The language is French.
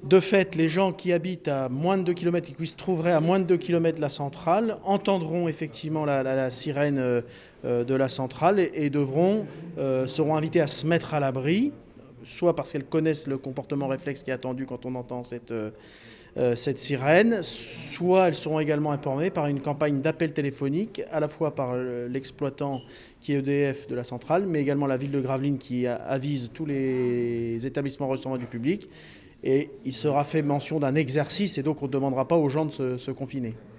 De fait, les gens qui habitent à moins de 2 km, qui se trouveraient à moins de 2 km de la centrale, entendront effectivement la sirène de la centrale et seront invités à se mettre à l'abri, soit parce qu'elles connaissent le comportement réflexe qui est attendu quand on entend cette sirène, soit elles seront également informées par une campagne d'appel téléphonique, à la fois par l'exploitant qui est EDF de la centrale, mais également la ville de Gravelines qui avise tous les établissements recevant du public. Et il sera fait mention d'un exercice et donc on ne demandera pas aux gens de se confiner.